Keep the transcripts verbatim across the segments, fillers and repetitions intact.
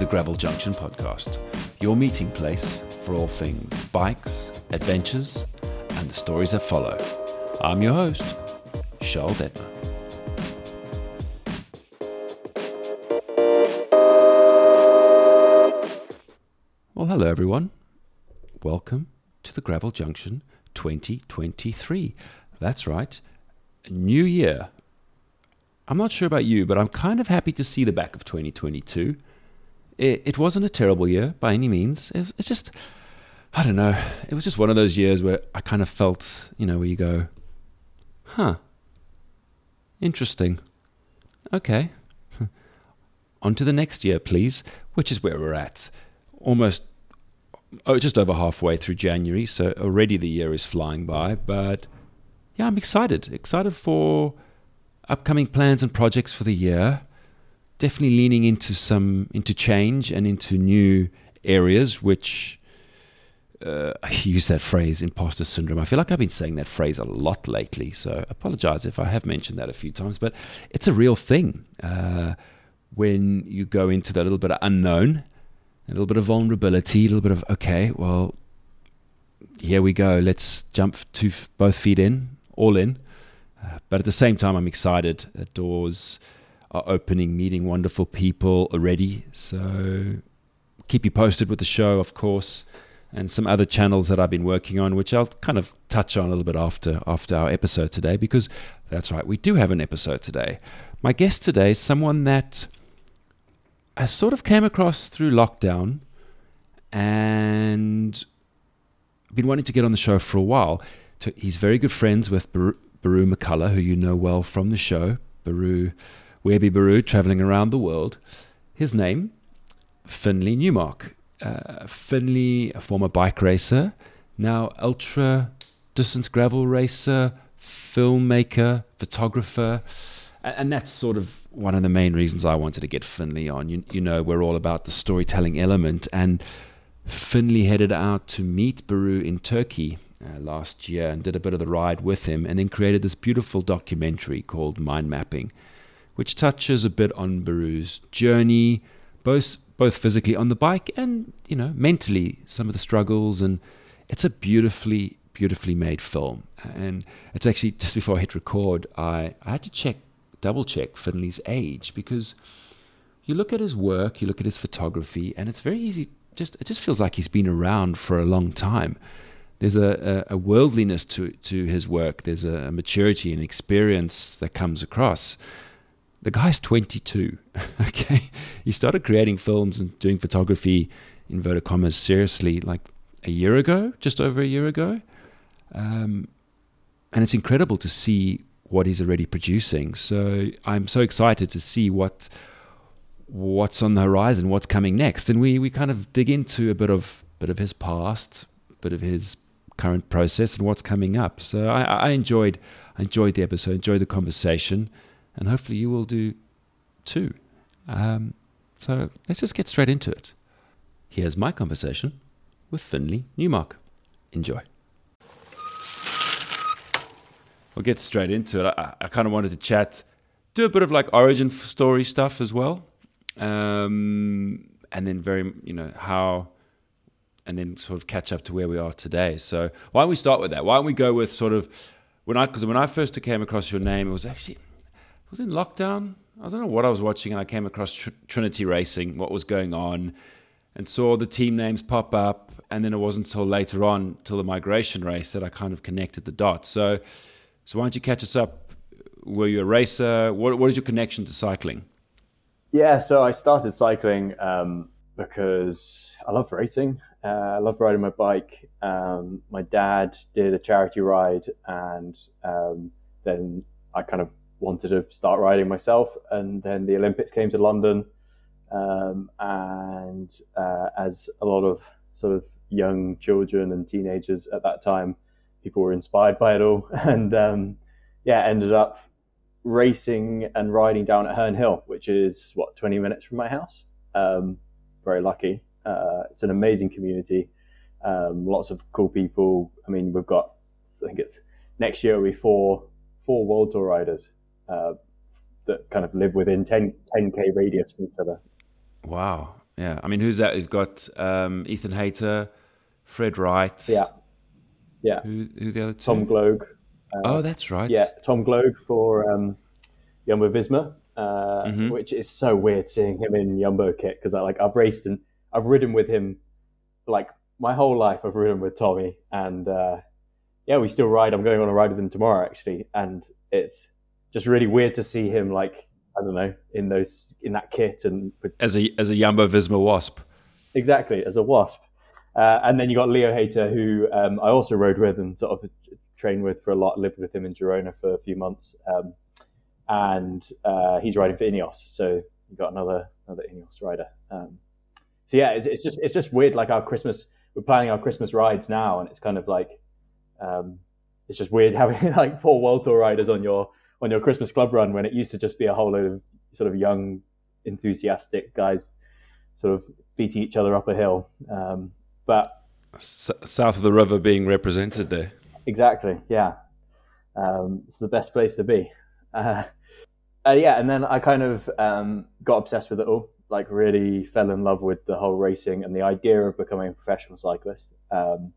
Gravel Junction podcast, your meeting place for all things bikes, adventures, and the stories that follow. I'm your host, Charles Detmer. Well, hello everyone. Welcome to the Gravel Junction twenty twenty-three. That's right, new year. I'm not sure about you, but I'm kind of happy to see the back of twenty twenty-two. It, it wasn't a terrible year by any means. It, it's just, I don't know, it was just one of those years where I kind of felt, you know, where you go, huh, interesting. Okay, on to the next year, please, which is where we're at. Almost, oh, just over halfway through January, so already the year is flying by. But yeah, I'm excited, excited for upcoming plans and projects for the year. Definitely leaning into some into change and into new areas, which uh, I use that phrase, imposter syndrome. I feel like I've been saying that phrase a lot lately, so I apologize if I have mentioned that a few times, but it's a real thing. Uh, when you go into that little bit of unknown, a little bit of vulnerability, a little bit of, okay, well, here we go. Let's jump to both feet in, all in. Uh, but at the same time, I'm excited. The doors are opening, meeting wonderful people already. So keep you posted with the show, of course, and some other channels that I've been working on, which I'll kind of touch on a little bit after after our episode today, because that's right, we do have an episode today. My guest today is someone that I sort of came across through lockdown and been wanting to get on the show for a while. So he's very good friends with Baru, Baru McCullough, who you know well from the show. Baru, Wearby Baru, traveling around the world. His name, Finlay Newmark. Uh, Finlay, a former bike racer, now ultra distance gravel racer, filmmaker, photographer. And that's sort of one of the main reasons I wanted to get Finlay on. You, you know, we're all about the storytelling element. And Finlay headed out to meet Baru in Turkey uh, last year and did a bit of the ride with him, and then created this beautiful documentary called Mind Mapping, which touches a bit on Baru's journey, both both physically on the bike and, you know, mentally, some of the struggles. And it's a beautifully, beautifully made film. And it's actually, just before I hit record, I, I had to check double check Finlay's age, because you look at his work, you look at his photography, and it's very easy, just it just feels like he's been around for a long time. There's a, a, a worldliness to to his work. There's a, a maturity and experience that comes across. The guy's twenty-two, okay? He started creating films and doing photography, inverted commas, seriously, like a year ago, just over a year ago. Um, and it's incredible to see what he's already producing. So I'm so excited to see what what's on the horizon, what's coming next. And we we kind of dig into a bit of bit of his past, bit of his current process, and what's coming up. So I, I enjoyed I enjoyed the episode, enjoyed the conversation, and hopefully you will do too. Um, so let's just get straight into it. Here's my conversation with Finlay Newmark. Enjoy. We'll get straight into it. I, I kind of wanted to chat, do a bit of like origin story stuff as well. Um, and then very, you know, how, and then sort of catch up to where we are today. So why don't we start with that? Why don't we go with sort of, when I, because when I first came across your name, it was actually, it was in lockdown. I don't know what I was watching, and I came across Tr- Trinity Racing, what was going on, and saw the team names pop up. And then it wasn't until later on, till the migration race, that I kind of connected the dots. So, So why don't you catch us up? Were you a racer? What What is your connection to cycling? Yeah, so I started cycling um, because I love racing. Uh, I love riding my bike. Um, my dad did a charity ride, and um, then I kind of wanted to start riding myself. And then the Olympics came to London, um, and uh, as a lot of sort of young children and teenagers at that time, people were inspired by it all, and um, yeah, ended up racing and riding down at Herne Hill, which is what twenty minutes from my house. Um, very lucky. Uh, it's an amazing community. Um, lots of cool people. I mean, we've got, I think it's next year will be four four World Tour riders uh, that kind of live within ten k radius from each other. Wow. yeah. I mean, who's that? You've got um, Ethan Hayter, Fred Wright. Yeah, yeah. Who, who are the other Tom two? Gloag. Uh, Oh, that's right. yeah, Tom Gloag for um, Jumbo Visma, uh, Mm-hmm. which is so weird seeing him in Jumbo kit because I like I've raced and I've ridden with him like my whole life. I've ridden with Tommy, and uh, yeah, we still ride. I'm going on a ride with him tomorrow actually, and it's just really weird to see him like I don't know in those in that kit and with, As a as a Jumbo Visma Wasp. exactly as a Wasp. Uh, and then you got Leo Hayter, who um, I also rode with and sort of trained with for a lot. Lived with him in Girona for a few months. Um, and uh, he's riding for Ineos, so you got another another Ineos rider. Um, so yeah, it's, it's just it's just weird. Like our Christmas, we're planning our Christmas rides now, and it's kind of like um, it's just weird having like four World Tour riders on your on your Christmas club run when it used to just be a whole load of sort of young, enthusiastic guys sort of beating each other up a hill. Um, but S- south of the river being represented there. Exactly, yeah. Um, it's the best place to be. Uh, Uh, yeah, and then I kind of um, got obsessed with it all. Like, really fell in love with the whole racing and the idea of becoming a professional cyclist, um,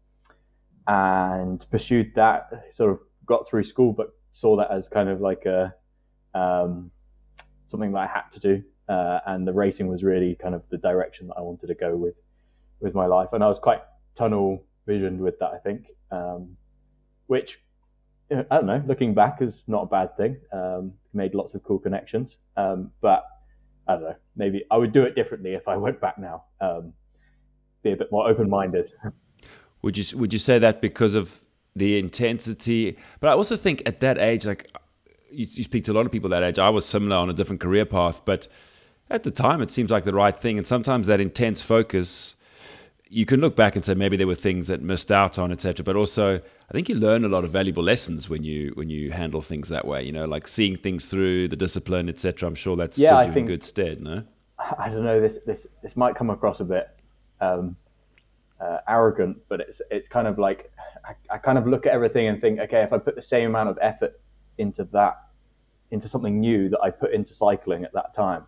and pursued that. Sort of got through school, but saw that as kind of like a um, something that I had to do. Uh, and the racing was really kind of the direction that I wanted to go with with my life. And I was quite tunnel visioned with that, I think, um, which. I don't know, looking back is not a bad thing. Um, made lots of cool connections. Um, but I don't know, maybe I would do it differently if I went back now. Um, be a bit more open-minded. Would you would you say that because of the intensity? But I also think at that age, like you, you speak to a lot of people that age. I was similar on a different career path, but at the time it seems like the right thing. And sometimes that intense focus, you can look back and say maybe there were things that missed out on, et cetera. But also, I think you learn a lot of valuable lessons when you when you handle things that way. You know, like seeing things through, the discipline, et cetera. I'm sure that's Yeah, still I doing think- good stead. No, I don't know. This this this might come across a bit um, uh, arrogant, but it's it's kind of like I, I kind of look at everything and think, okay, if I put the same amount of effort into that, into something new that I put into cycling at that time,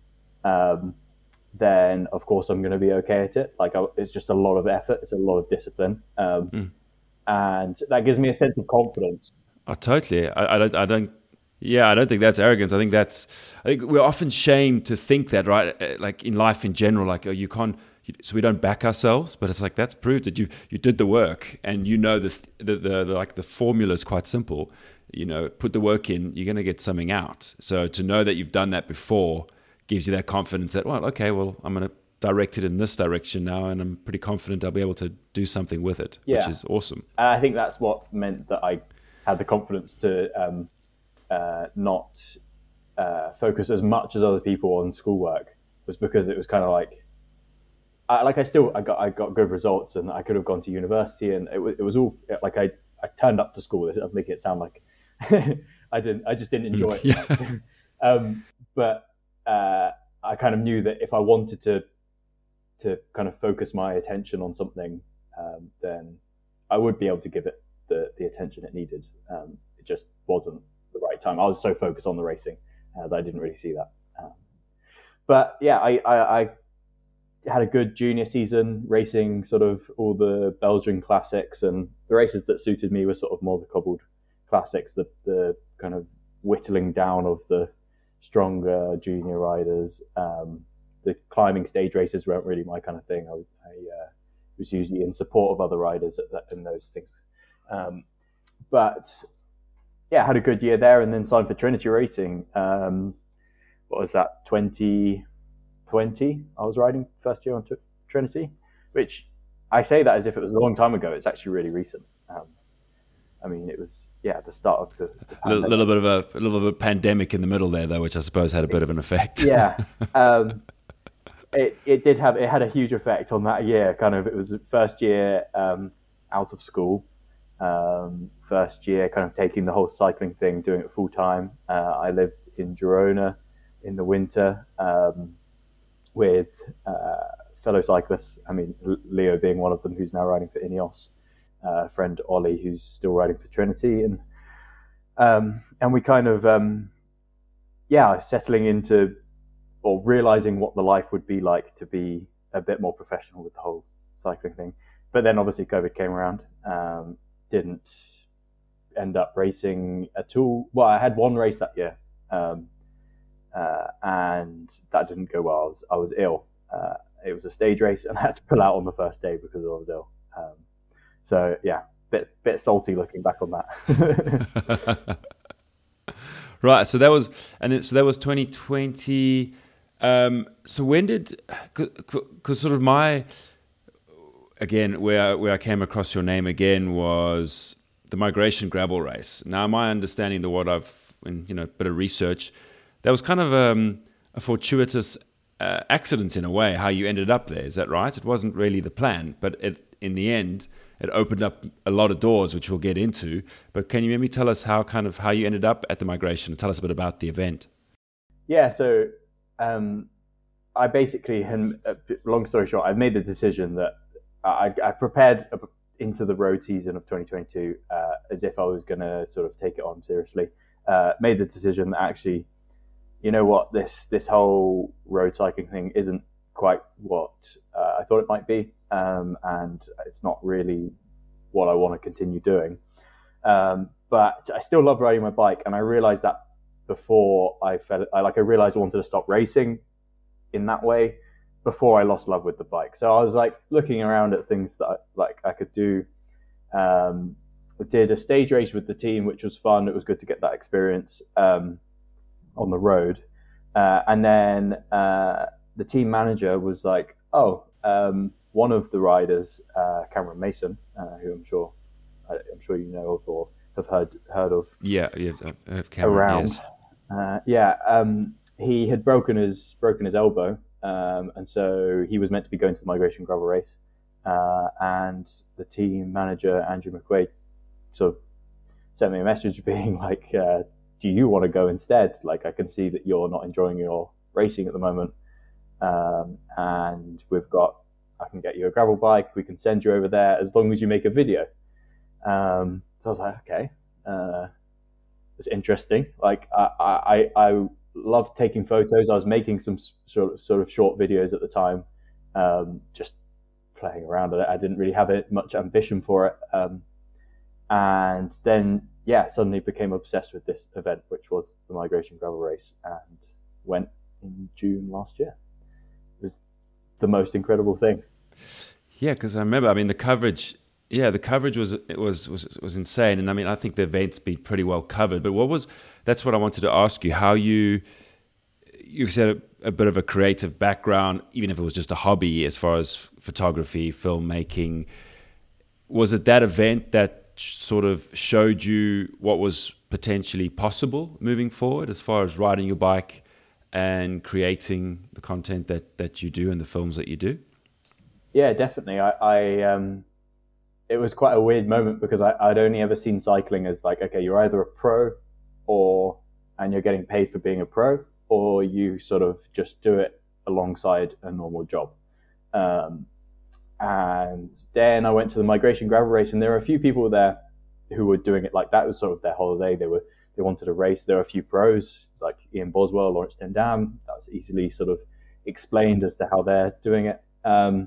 um, then of course I'm going to be okay at it. Like I, it's just a lot of effort, it's a lot of discipline, um, Mm. and that gives me a sense of confidence. oh, totally. I, I don't. I don't. Yeah, I don't think that's arrogance. I think that's. I think we're often shamed to think that, right? Uh, Like in life in general, like oh, you can't. So we don't back ourselves, but it's like that's proved that you you did the work, and you know the the, the, the like the formula is quite simple. You know, put the work in, you're going to get something out. So to know that you've done that before gives you that confidence that, well, okay, well, I'm going to direct it in this direction now, and I'm pretty confident I'll be able to do something with it, Yeah. which is awesome. And I think that's what meant that I had the confidence to um, uh, not uh, focus as much as other people on schoolwork, was because it was kind of like, I, like I still I got I got good results, and I could have gone to university, and it was it was all like I, I turned up to school. I'm making it sound like I didn't I just didn't enjoy it. Yeah. um, but uh, I kind of knew that if I wanted to to kind of focus my attention on something, um, then I would be able to give it the, the attention it needed. Um, it just wasn't the right time. I was so focused on the racing uh, that I didn't really see that. Um, but yeah, I, I, I had a good junior season racing sort of all the Belgian classics, and the races that suited me were sort of more the cobbled classics, the, the kind of whittling down of the stronger junior riders. Um, the climbing stage races weren't really my kind of thing. I, I uh, was usually in support of other riders at that, in those things. Um, but yeah, had a good year there, and then signed for Trinity Racing. Um, what was that, twenty twenty? I was riding first year on t- Trinity, which I say that as if it was a long time ago. It's actually really recent. Um, I mean, it was, yeah, the start of the, the A little, little bit of a, a little bit of pandemic in the middle there, though, which I suppose had a bit of an effect. Yeah. Um, it, it did have, it had a huge effect on that year. Kind of, it was the first year um, out of school, um, first year kind of taking the whole cycling thing, doing it full time. Uh, I lived in Girona in the winter um, with uh, fellow cyclists. I mean, Leo being one of them, who's now riding for Ineos. Uh, friend Ollie, who's still riding for Trinity, and um, and we kind of um, yeah, settling into or realizing what the life would be like to be a bit more professional with the whole cycling thing. But then obviously COVID came around. Um, didn't end up racing at all. Well, I had one race that year, um, uh, and that didn't go well. I was, I was ill. Uh, it was a stage race, and I had to pull out on the first day because I was ill. Um, so yeah, bit bit salty looking back on that. Right. So that was, and it, so that was twenty twenty. Um, so when did, because sort of my, again, where where I came across your name again was the Migration Gravel Race. Now, my understanding, the what I've, in, you know, a bit of research, that was kind of um, a fortuitous uh, accident in a way, how you ended up there. Is that right? It wasn't really the plan, but it, in the end, it opened up a lot of doors, which we'll get into. But can you maybe tell us how kind of how you ended up at the Migration? Tell us a bit about the event. Yeah, so um, I basically, long story short, I made the decision that I, I prepared into the road season of twenty twenty-two uh, as if I was going to sort of take it on seriously. Uh, made the decision that actually, you know what, this this whole road cycling thing isn't quite what uh, I thought it might be, um, and it's not really what I want to continue doing. Um, but I still love riding my bike, and I realized that before I fell, I like I realized I wanted to stop racing in that way before I lost love with the bike. So I was like looking around at things that I, like I could do. Um, I did a stage race with the team, which was fun. It was good to get that experience um, on the road. Uh, and then uh, the team manager was like, "Oh, um, one of the riders, uh, Cameron Mason, uh, who I'm sure I'm sure you know of or have heard heard of. Yeah, yeah, I have Cameron. Around, yes. uh, yeah. Um, he had broken his broken his elbow. Um, and so he was meant to be going to the Migration Gravel Race. Uh, and the team manager, Andrew McQuaid, sort of sent me a message being like, uh, do you want to go instead? Like, I can see that you're not enjoying your racing at the moment. Um, and we've got, I can get you a gravel bike. We can send you over there as long as you make a video. Um, so I was like, okay, uh, it's interesting. Like, I, I, I loved taking photos. I was making some sort of sort of short videos at the time, um, just playing around with it. I didn't really have it, much ambition for it, um, and then yeah, suddenly became obsessed with this event, which was the Migration Gravel Race, and went in June last year. It was the most incredible thing. Yeah, because I remember. I mean, the coverage. Yeah, the coverage was it was was was insane, and I mean, I think the event's been pretty well covered. But what was that's what I wanted to ask you: how you you've said a, a bit of a creative background, even if it was just a hobby, as far as photography, filmmaking. Was it that event that sort of showed you what was potentially possible moving forward, as far as riding your bike and creating the content that that you do and the films that you do? Yeah, definitely. I. I um... It was quite a weird moment because I, I'd only ever seen cycling as like, okay, you're either a pro or, and you're getting paid for being a pro, or you sort of just do it alongside a normal job. Um, and then I went to the Migration Gravel Race, and there were a few people there who were doing it like that. It was sort of their holiday. They were, they wanted to race. There were a few pros like Ian Boswell, Lawrence ten Dam. That was easily sort of explained as to how they're doing it. Um,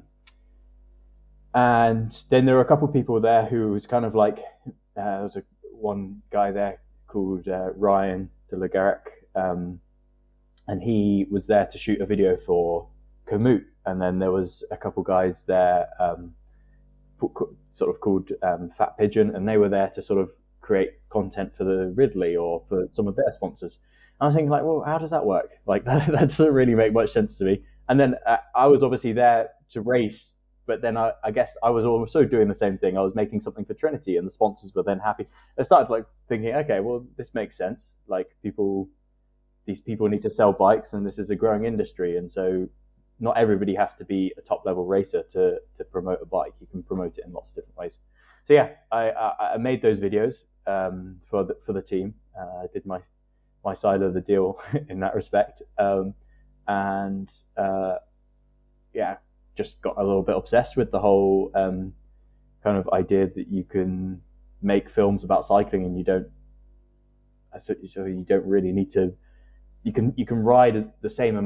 And then there were a couple of people there who was kind of like, uh, there was a, one guy there called uh, Ryan de la Garrick, um, and he was there to shoot a video for Komoot. And then there was a couple guys there, um, sort of called um, Fat Pigeon, and they were there to sort of create content for the Ridley or for some of their sponsors. And I was thinking like, well, how does that work? Like that, that doesn't really make much sense to me. And then uh, I was obviously there to race. But then I, I guess I was also doing the same thing. I was making something for Trinity, and the sponsors were then happy. I started like thinking, okay, well, this makes sense. Like people, these people need to sell bikes, and this is a growing industry. And so not everybody has to be a top level racer to, to promote a bike. You can promote it in lots of different ways. So yeah, I, I, I made those videos um, for the, for the team. Uh, I did my, my side of the deal in that respect. Um, and uh, yeah, just got a little bit obsessed with the whole um, kind of idea that you can make films about cycling and you don't, so you don't really need to, you can you can ride the same amount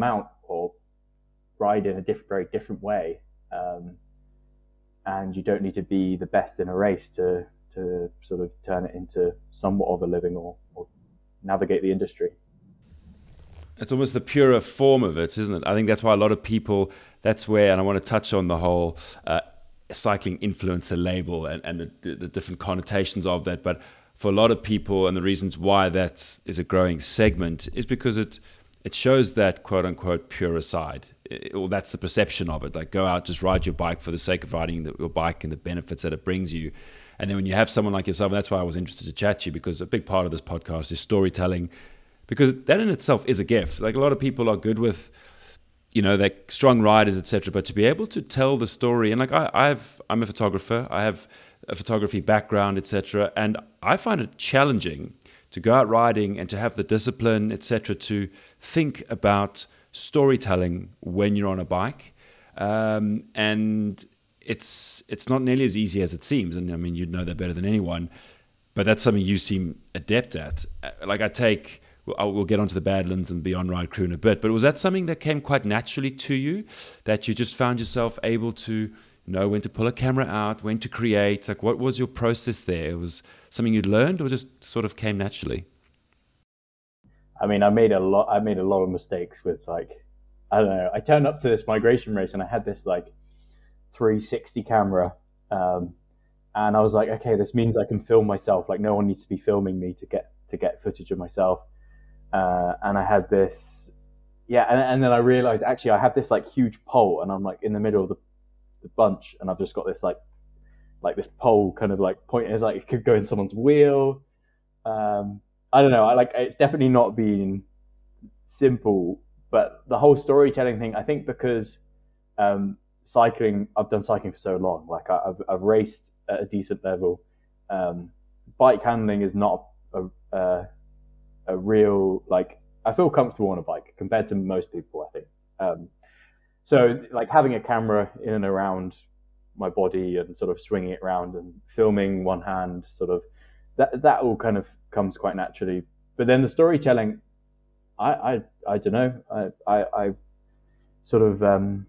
or ride in a diff- very different way. Um, and you don't need to be the best in a race to to sort of turn it into somewhat of a living or, or navigate the industry. It's almost the purer form of it, isn't it? I think that's why a lot of people, that's where, and I want to touch on the whole uh, cycling influencer label and, and the, the different connotations of that. But for a lot of people, and the reasons why that is a growing segment is because it it shows that quote unquote purer side. It, or that's the perception of it. Like, go out, just ride your bike for the sake of riding the, your bike and the benefits that it brings you. And then when you have someone like yourself, and that's why I was interested to chat to you, because a big part of this podcast is storytelling, because that in itself is a gift. Like, a lot of people are good with, you know, they're strong riders, et cetera. But to be able to tell the story, and like I, I've, I'm a photographer, I have a photography background, et cetera. And I find it challenging to go out riding and to have the discipline, et cetera, to think about storytelling when you're on a bike. Um, and it's it's not nearly as easy as it seems. And I mean, you'd know that better than anyone. But that's something you seem adept at. Like, I take... We'll get onto the Badlands and Beyond Ride crew in a bit, but was that something that came quite naturally to you, that you just found yourself able to know when to pull a camera out, when to create? Like, what was your process there? It was something you'd learned, or just sort of came naturally? I mean, I made a lot. I made a lot of mistakes with, like, I don't know. I turned up to this migration race and I had this like three sixty camera, um, and I was like, okay, this means I can film myself. Like, no one needs to be filming me to get to get footage of myself. Uh, and I had this, yeah, and, and then I realized, actually, I have this like huge pole, and I'm like in the middle of the, the bunch, and I've just got this like, like this pole kind of like pointing, it's like it could go in someone's wheel. Um, I don't know. I like, it's definitely not been simple, but the whole storytelling thing, I think because um, cycling, I've done cycling for so long. Like, I, I've I've raced at a decent level. Um, bike handling is not a, a a real, like, I feel comfortable on a bike compared to most people, I think. Um, so like having a camera in and around my body and sort of swinging it around and filming one hand, sort of that that all kind of comes quite naturally. But then the storytelling, I I, I don't know, I, I I sort of um,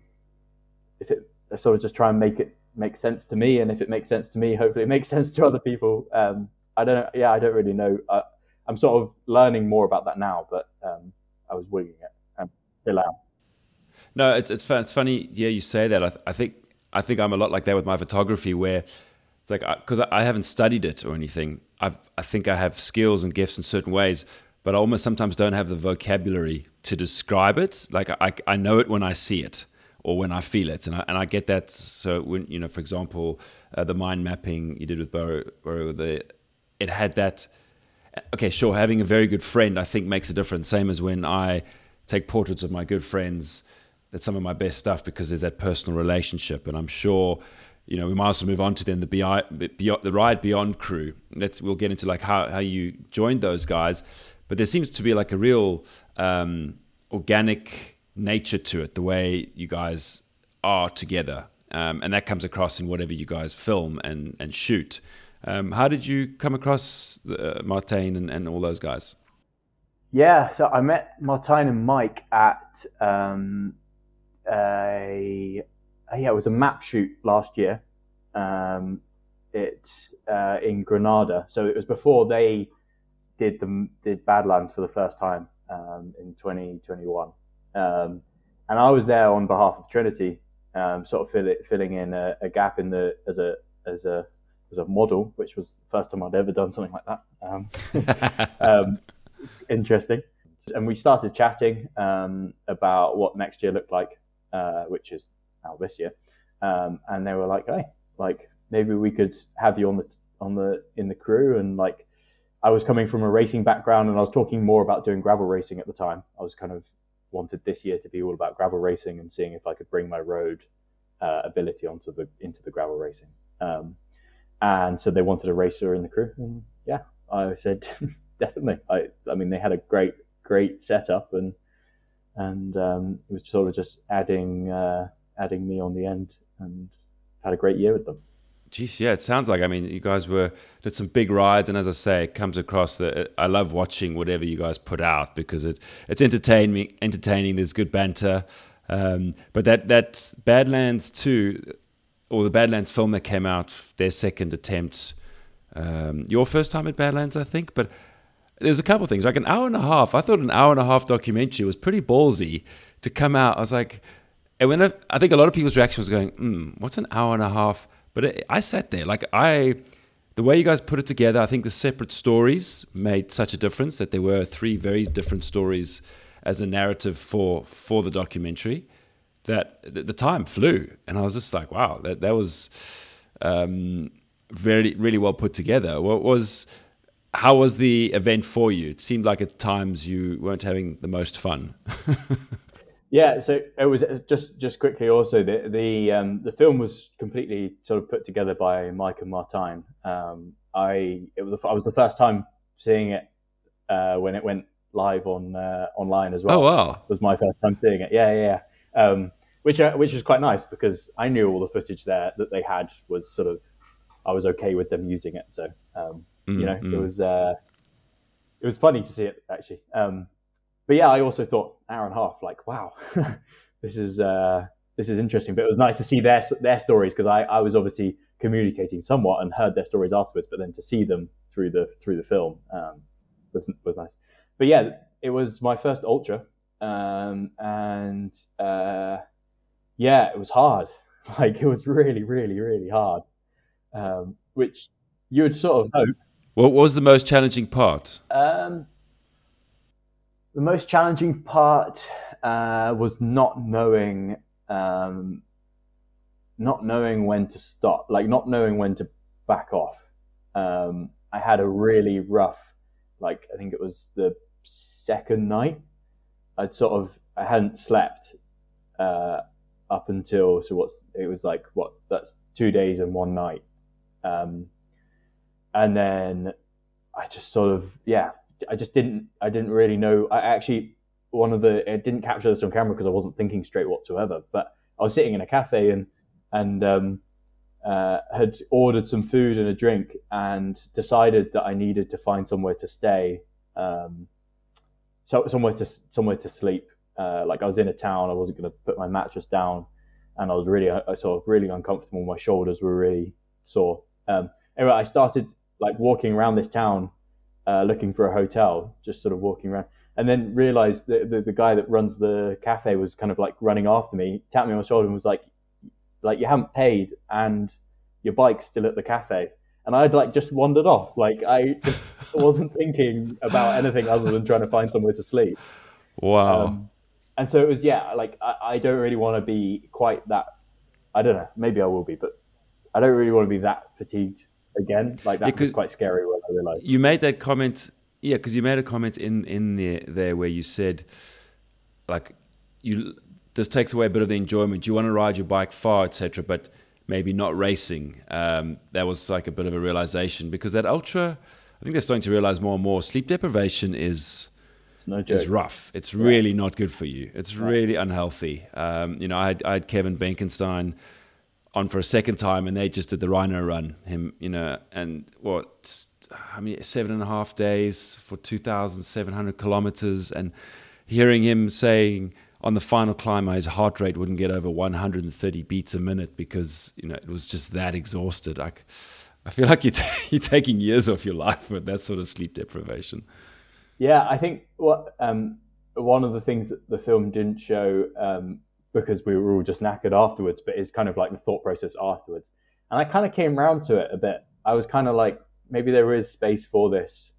if it I sort of just try and make it make sense to me, and if it makes sense to me, hopefully it makes sense to other people. Um, I don't know. Yeah, I don't really know. I, I'm sort of learning more about that now, but um, I was winging it and still am. No, it's it's fun, it's funny. Yeah, you say that. I, th- I think I think I'm a lot like that with my photography, where it's like, because I, I haven't studied it or anything. I've I think I have skills and gifts in certain ways, but I almost sometimes don't have the vocabulary to describe it. Like, I I know it when I see it or when I feel it, and I and I get that. So when, you know, for example, uh, the mind mapping you did with Burrow, Burrow the it had that. Okay, sure, having a very good friend, I think, makes a difference. Same as when I take portraits of my good friends. That's some of my best stuff, because there's that personal relationship. And I'm sure, you know, we might also move on to then the beyond, the Ride Beyond crew. Let's we'll get into like how, how you joined those guys. But there seems to be like a real um, organic nature to it, the way you guys are together. Um, and that comes across in whatever you guys film and, and shoot. Um, how did you come across uh, Martijn and, and all those guys? Yeah, so I met Martijn and Mike at um, a yeah, it was a map shoot last year. Um, it uh, in Granada, so it was before they did the did Badlands for the first time um, in twenty twenty-one, um, and I was there on behalf of Trinity, um, sort of fill it, filling in a, a gap in the as a as a as a model, which was the first time I'd ever done something like that. Um, um, interesting. And we started chatting um, about what next year looked like, uh, which is now this year. Um, and they were like, "Hey, like maybe we could have you on the on the in the crew." And like, I was coming from a racing background, and I was talking more about doing gravel racing at the time. I was kind of wanted this year to be all about gravel racing and seeing if I could bring my road uh, ability onto the into the gravel racing. Um, and so they wanted a racer in the crew, and yeah, I said definitely. I I mean, they had a great great setup, and and um, it was sort of just adding uh, adding me on the end, and had a great year with them. Geez, yeah, it sounds like. I mean, you guys were did some big rides, and as I say, it comes across that I love watching whatever you guys put out because it it's entertaining. Entertaining. There's good banter, um, but that that Badlands two, or the Badlands film that came out, their second attempt, um, your first time at Badlands, I think. But there's a couple of things, like an hour and a half. I thought an hour and a half documentary was pretty ballsy to come out. I was like, and when I, I think a lot of people's reaction was going, mm, "What's an hour and a half?" But it, I sat there, like I, the way you guys put it together, I think the separate stories made such a difference that there were three very different stories as a narrative for for the documentary. That the, the time flew, and I was just like, wow, that that was um, very really well put together. What was, how was the event for you? It seemed like at times you weren't having the most fun. Yeah, so it was just just quickly. Also, the the um, the film was completely sort of put together by Mike and Martine. Um, I it was I was the first time seeing it uh, when it went live on uh, online as well. Oh wow! It was my first time seeing it. Yeah, yeah, yeah. Um, which uh, which was quite nice because I knew all the footage there that they had was sort of, I was okay with them using it. So um, mm, you know, mm. it was uh, it was funny to see it actually. Um, But yeah, I also thought hour and a half, like, wow, this is uh, this is interesting. But it was nice to see their their stories because I, I was obviously communicating somewhat and heard their stories afterwards. But then to see them through the through the film um, was was nice. But yeah, it was my first ultra, um, and uh, yeah, it was hard. Like it was really, really, really hard, um, which you would sort of hope. What was the most challenging part? Um, The most challenging part uh, was not knowing, um, not knowing when to stop, like not knowing when to back off. Um, I had a really rough, like I think it was the second night. I'd sort of I hadn't slept uh, up until so what's it was like what that's two days and one night, um, and then I just sort of yeah. I just didn't. I didn't really know. I actually one of the. I didn't capture this on camera because I wasn't thinking straight whatsoever. But I was sitting in a cafe and and um, uh, had ordered some food and a drink and decided that I needed to find somewhere to stay, um, so somewhere to somewhere to sleep. Uh, like I was in a town. I wasn't going to put my mattress down, and I was really, I sort of really uncomfortable. My shoulders were really sore. Um, anyway, I started like walking around this town. Uh, looking for a hotel, just sort of walking around, and then realized that the, the guy that runs the cafe was kind of like running after me, tapped me on the shoulder and was like, like you haven't paid and your bike's still at the cafe. And I'd like just wandered off. Like I just wasn't thinking about anything other than trying to find somewhere to sleep. Wow. Um, and so it was, yeah, like I, I don't really want to be quite that, I don't know, maybe I will be, but I don't really want to be that fatigued again. Like that yeah, was quite scary when I realized. You made that comment, yeah, because you made a comment in in there, there where you said, like, you this takes away a bit of the enjoyment. You want to ride your bike far, et cetera, but maybe not racing. Um, that was like a bit of a realization because that ultra, I think they're starting to realize more and more. Sleep deprivation is it's no joke. It's rough. It's yeah. really not good for you. It's yeah. really unhealthy. Um, you know, I had, I had Kevin Benkenstein on for a second time, and they just did the Rhino run. Him, you know, and what, I mean, seven and a half days for two thousand seven hundred kilometers, and hearing him saying on the final climb, his heart rate wouldn't get over one hundred thirty beats a minute because you know it was just that exhausted. Like, I feel like you're, t- you're taking years off your life with that sort of sleep deprivation. Yeah, I think what um, one of the things that the film didn't show. Um, because we were all just knackered afterwards, but it's kind of like the thought process afterwards. And I kind of came around to it a bit. I was kind of like, maybe there is space for this.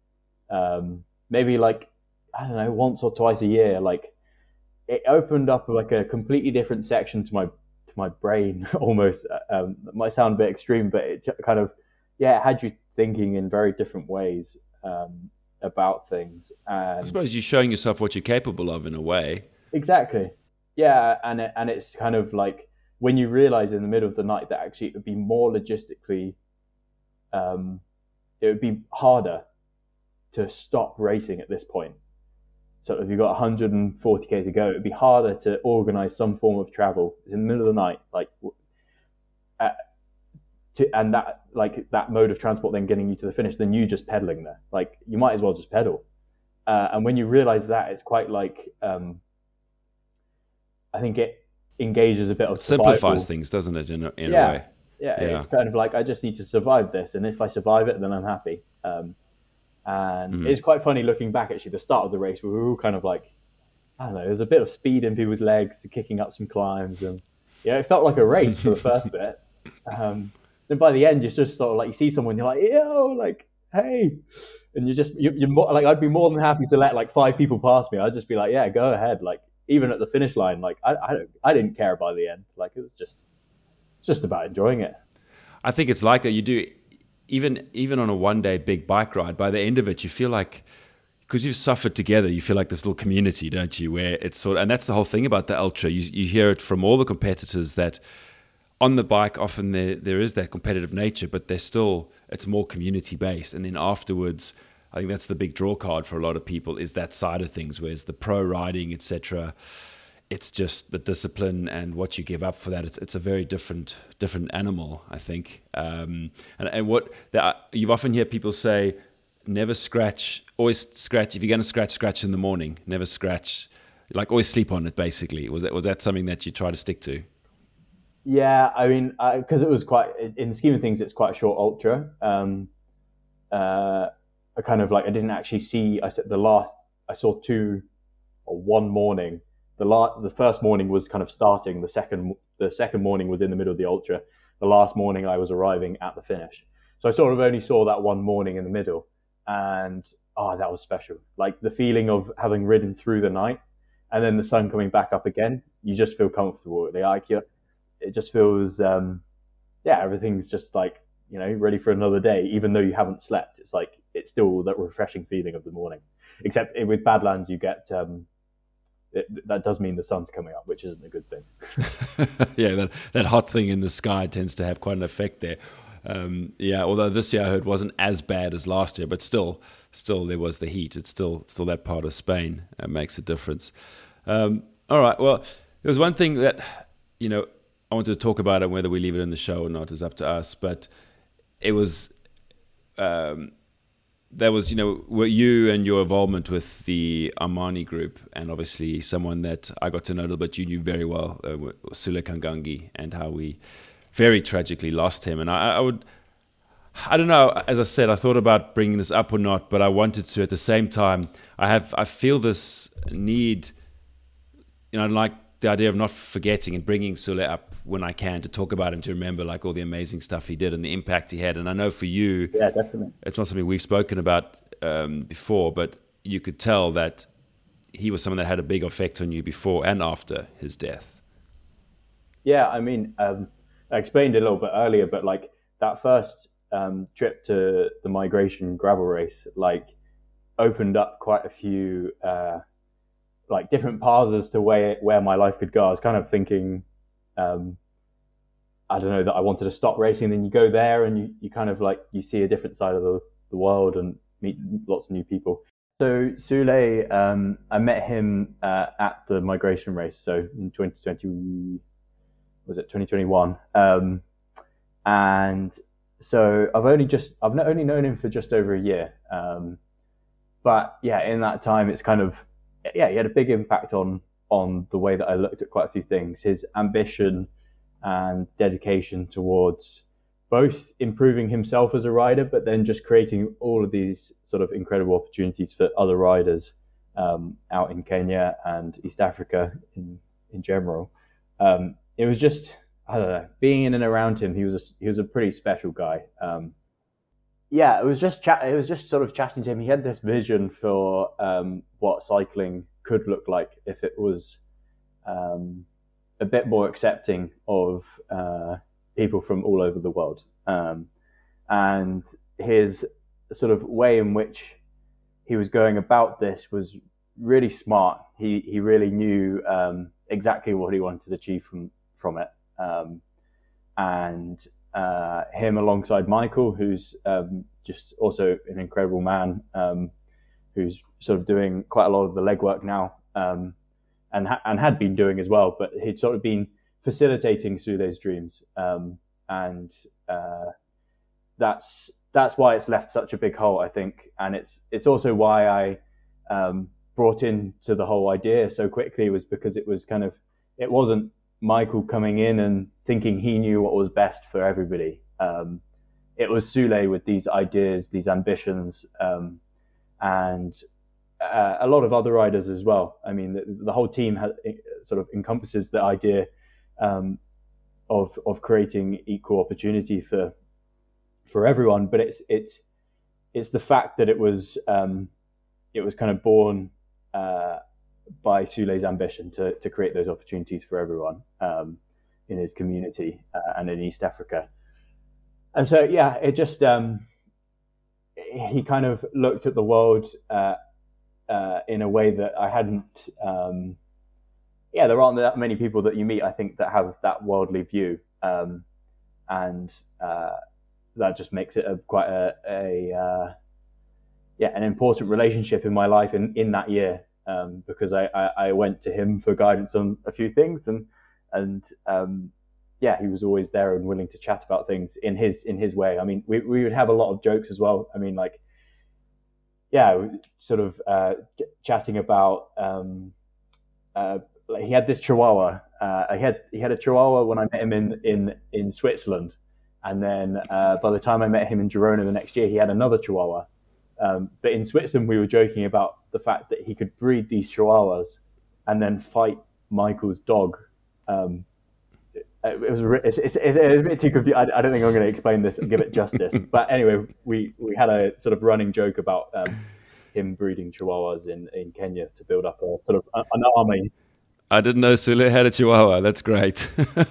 Um, maybe like, I don't know, once or twice a year, like it opened up like a completely different section to my, to my brain almost. Um, it might sound a bit extreme, but it kind of, yeah, it had you thinking in very different ways um, about things. And I suppose you're showing yourself what you're capable of in a way. Exactly. Yeah, and it, and it's kind of like when you realize in the middle of the night that actually it would be more logistically, um, it would be harder to stop racing at this point. So if you've got one hundred forty k to go, it would be harder to organize some form of travel. It's in the middle of the night, like uh, to, and that like that mode of transport then getting you to the finish than you just pedaling there. Like you might as well just pedal. Uh, and when you realize that, it's quite like um, I think it engages a bit of survival. Simplifies things, doesn't it? In a, in yeah. a way. Yeah, yeah, it's kind of like I just need to survive this, and if I survive it, then I'm happy. Um, and mm. it's quite funny looking back. Actually, the start of the race, we were all kind of like, I don't know, there's a bit of speed in people's legs, kicking up some climbs, and yeah, it felt like a race for the first bit. Um, then by the end, you're just sort of like you see someone, you're like, yo, like, hey, and you just you, you're more, like, I'd be more than happy to let like five people pass me. I'd just be like, yeah, go ahead. Like even at the finish line, like I I don't I didn't care by the end. Like it was just. Just about enjoying it. I think it's like that. You do, even even on a one-day big bike ride, by the end of it, you feel like, because you've suffered together, you feel like this little community, don't you? Where it's sort of, and that's the whole thing about the ultra. You you hear it from all the competitors that on the bike, often there there is that competitive nature, but there's still, it's more community-based. And then afterwards, I think that's the big draw card for a lot of people, is that side of things, whereas the pro riding, et cetera, it's just the discipline and what you give up for that. It's it's a very different different animal, I think. Um, and and what the, you've often hear people say, never scratch, always scratch. If you're going to scratch, scratch in the morning. Never scratch, like always sleep on it. Basically, was that was that something that you try to stick to? Yeah, I mean, because it was quite, in the scheme of things, it's quite a short ultra. Um, uh, I kind of like I didn't actually see. I said the last I saw two or one morning. The la- the first morning was kind of starting. The second the second morning was in the middle of the ultra. The last morning I was arriving at the finish. So I sort of only saw that one morning in the middle, and oh, that was special. Like the feeling of having ridden through the night, and then the sun coming back up again. You just feel comfortable. Like you, it just feels, um, yeah, everything's just like you know ready for another day. Even though you haven't slept, it's like it's still that refreshing feeling of the morning. Except with Badlands, you get. Um, It, that does mean the sun's coming up, which isn't a good thing. yeah, that, that hot thing in the sky tends to have quite an effect there. Um, yeah, although this year I heard wasn't as bad as last year, but still, still there was the heat. It's still still that part of Spain uh, makes a difference. Um, all right, well, there was one thing that you know I wanted to talk about, and whether we leave it in the show or not is up to us. But it was. Um, There was, you know, were you and your involvement with the Armani group, and obviously someone that I got to know a little bit, you knew very well, uh, Sule Kangangi, and how we very tragically lost him. And I, I would, I don't know, as I said, I thought about bringing this up or not, but I wanted to at the same time. I have, I feel this need, you know, like the idea of not forgetting and bringing Sule up when I can to talk about him, to remember like all the amazing stuff he did and the impact he had. And I know for you, yeah, definitely, it's not something we've spoken about um, before, but you could tell that he was someone that had a big effect on you before and after his death. Yeah, I mean, um, I explained it a little bit earlier, but like that first um, trip to the migration gravel race, like opened up quite a few uh, like different paths as to where where my life could go. I was kind of thinking, um, I don't know, that I wanted to stop racing. Then you go there and you, you kind of like you see a different side of the, the world and meet lots of new people. So Sule, um, I met him uh, at the migration race. So in twenty twenty, was it twenty twenty-one? Um, and so I've only just I've not only known him for just over a year. Um, but yeah, in that time, it's kind of yeah, he had a big impact on on the way that I looked at quite a few things. His ambition and dedication towards both improving himself as a rider, but then just creating all of these sort of incredible opportunities for other riders um, out in Kenya and East Africa in, in general. Um, it was just, I don't know, being in and around him, he was a, he was a pretty special guy. Um, yeah, it was just chat. It was just sort of chatting to him. He had this vision for um, what cycling could look like if it was um, a bit more accepting of uh, people from all over the world. Um, and his sort of way in which he was going about this was really smart. He he really knew um, exactly what he wanted to achieve from from it. Um, and uh, him alongside Michael, who's um, just also an incredible man, um, who's sort of doing quite a lot of the legwork now, um, and ha- and had been doing as well, but he'd sort of been facilitating Sule's dreams um, and uh, that's that's why it's left such a big hole, I think, and it's it's also why I um, brought into the whole idea so quickly, was because it was kind of it wasn't Michael coming in and thinking he knew what was best for everybody. Um, it was Sule with these ideas, these ambitions, um, and uh, a lot of other riders as well. I mean, the, the whole team has, sort of encompasses the idea um, of of creating equal opportunity for for everyone. But it's it's it's the fact that it was um, it was kind of born uh, by Sule's ambition to to create those opportunities for everyone um, in his community uh, and in East Africa. And so, yeah, it just um, he kind of looked at the world uh, uh, in a way that I hadn't. Um, yeah, there aren't that many people that you meet, I think, that have that worldly view, um, and uh, that just makes it a quite a, a uh, yeah an important relationship in my life in, in that year, um, because I, I, I went to him for guidance on a few things, and and um, yeah, he was always there and willing to chat about things in his in his way. I mean, we we would have a lot of jokes as well. I mean, like, yeah, sort of uh, chatting about. Um, uh, like he had this Chihuahua. Uh, he had he had a Chihuahua when I met him in in in Switzerland, and then uh, by the time I met him in Girona the next year, he had another Chihuahua. Um, but in Switzerland, we were joking about the fact that he could breed these Chihuahuas and then fight Michael's dog. Um, It was it's, it's, it's a bit too confusing. I, I don't think I'm going to explain this and give it justice. But anyway, we, we had a sort of running joke about um, him breeding Chihuahuas in, in Kenya to build up a sort of an army. I didn't know Sule had a Chihuahua. That's great.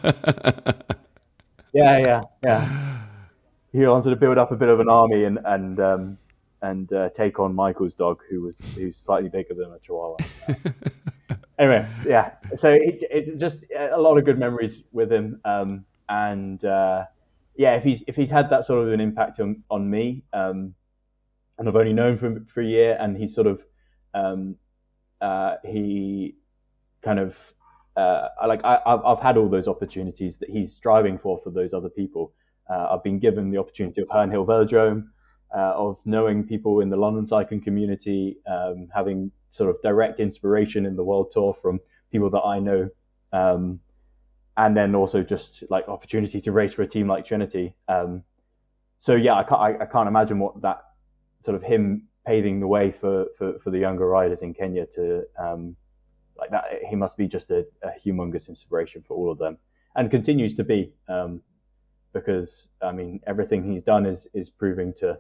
yeah, yeah, yeah. He wanted to build up a bit of an army and and um, and uh, take on Michael's dog, who was who's slightly bigger than a Chihuahua. Anyway, yeah. So it, it's just a lot of good memories with him, um, and uh, yeah, if he's if he's had that sort of an impact on on me, um, and I've only known him for, for a year, and he's sort of um, uh, he kind of uh, like I, I've I've had all those opportunities that he's striving for for those other people. Uh, I've been given the opportunity of Herne Hill Velodrome, uh, of knowing people in the London cycling community, um, having sort of direct inspiration in the World Tour from people that I know, um, and then also just like opportunity to race for a team like Trinity. Um, so yeah, I can't, I, I can't imagine what that sort of him paving the way for, for, for the younger riders in Kenya to um, like that. He must be just a, a humongous inspiration for all of them, and continues to be, um, because I mean everything he's done is is proving to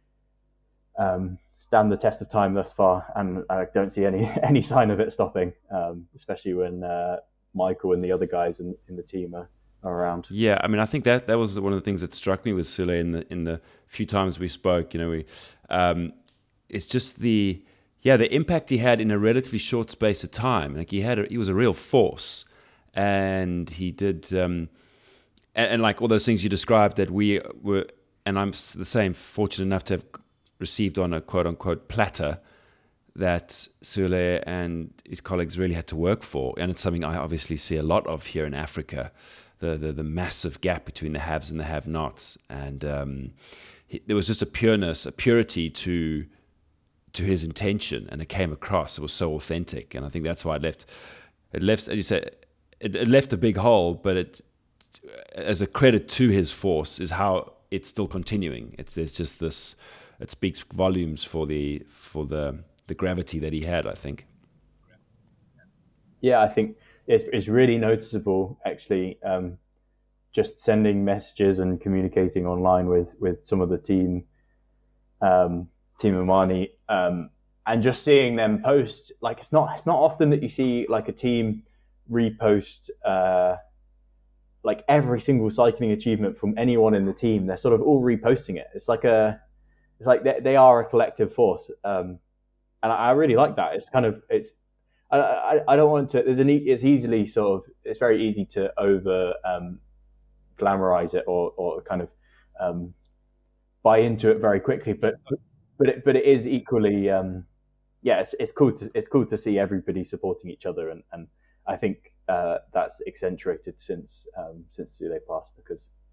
Um, stand the test of time thus far, and I don't see any any sign of it stopping, um, especially when uh, Michael and the other guys in, in the team are, are around. Yeah, I mean, I think that that was one of the things that struck me with Sule in the in the few times we spoke. You know, we um, it's just the yeah the impact he had in a relatively short space of time. Like he had, a, he was a real force, and he did, um, and, and like all those things you described that we were, and I'm the same, fortunate enough to have received on a quote-unquote platter that Sule and his colleagues really had to work for. And it's something I obviously see a lot of here in Africa, the the, the massive gap between the haves and the have-nots. And um, he, there was just a pureness, a purity to to his intention, and it came across. It was so authentic. And I think that's why it left, it left, as you said, it, it left a big hole, but it, as a credit to his force, is how it's still continuing. It's There's just this... It speaks volumes for the for the the gravity that he had, I think. Yeah, I think it's it's really noticeable actually. Um, just sending messages and communicating online with, with some of the team, um, Team Omani, um, and just seeing them post. Like it's not it's not often that you see like a team repost uh, like every single cycling achievement from anyone in the team. They're sort of all reposting it. It's like a It's like they, they are a collective force, um, and I, I really like that. It's kind of it's. I, I, I don't want to. There's an. It's easily sort of. It's very easy to over um, glamorize it or or kind of um, buy into it very quickly. But but it, but it is equally. Um, yeah, it's it's cool to it's cool to see everybody supporting each other, and, and I think uh, that's accentuated since um, since Sule passed, because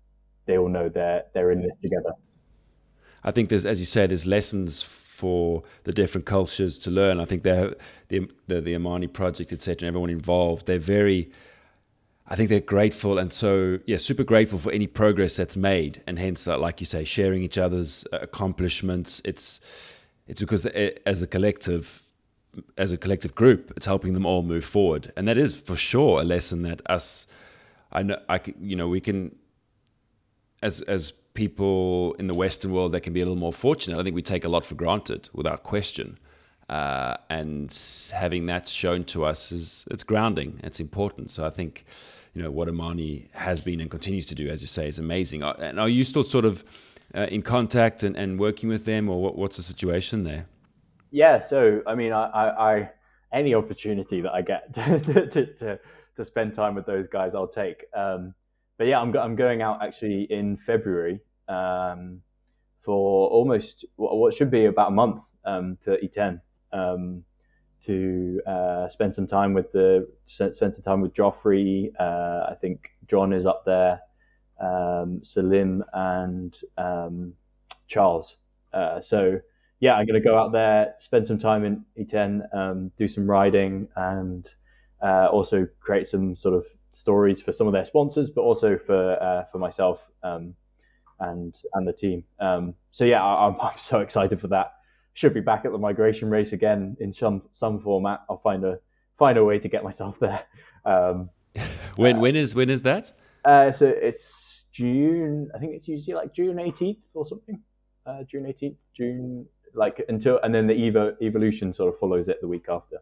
they all know they're they're in this together. I think there's, as you say, there's lessons for the different cultures to learn. I think they're, the the the Amani project, et cetera, and everyone involved, they're very, I think they're grateful, and so yeah, super grateful for any progress that's made, and hence, uh, like you say, sharing each other's uh, accomplishments. It's it's because the, as a collective, as a collective group, it's helping them all move forward, and that is for sure a lesson that us, I know, I c- you know, we can, as as people in the Western world that can be a little more fortunate. I think we take a lot for granted, without question. Uh, and having that shown to us is, it's grounding. It's important. So I think, you know, what Amani has been and continues to do, as you say, is amazing. And are you still sort of uh, in contact and, and working with them, or what, what's the situation there? Yeah. So, I mean, I, I, I any opportunity that I get to, to, to, to spend time with those guys, I'll take. Um, But yeah, I'm go- I'm going out actually in February um, for almost what should be about a month um, to E ten um, to uh, spend some time with the spend some time with Joffrey. Uh, I think John is up there, um, Salim and um, Charles. Uh, so yeah, I'm going to go out there, spend some time in E ten, um, do some riding, and uh, also create some sort of stories for some of their sponsors, but also for uh, for myself um, and and the team. Um, so yeah, I, I'm, I'm so excited for that. Should be back at the migration race again in some some format. I'll find a find a way to get myself there. Um, when uh, when is when is that? Uh, so it's June. I think it's usually like June eighteenth or something. Uh, June eighteenth, June like until, and then the Evo evolution sort of follows it the week after.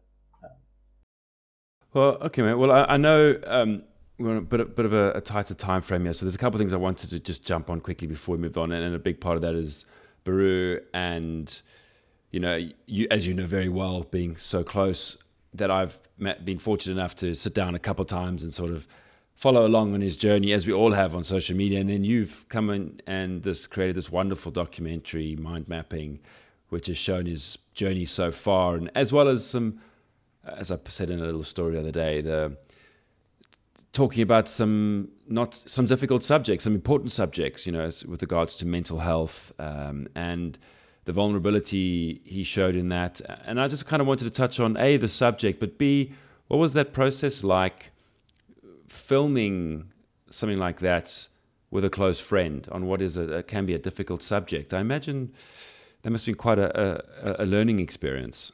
Well, okay, mate. Well, I, I know um, we're on a bit, a bit of a, a tighter time frame here, so there's a couple of things I wanted to just jump on quickly before we move on, and, and a big part of that is Baru, and you know, you as you know very well, being so close, that I've met, been fortunate enough to sit down a couple of times and sort of follow along on his journey, as we all have on social media, and then you've come in and this created this wonderful documentary, Mind Mapping, which has shown his journey so far, and as well as some, as I said in a little story the other day, the talking about some not some difficult subjects, some important subjects, you know, with regards to mental health um, and the vulnerability he showed in that. And I just kind of wanted to touch on A, the subject, but B, what was that process like filming something like that with a close friend on what is a, can be a difficult subject? I imagine that must have been quite a, a, a learning experience.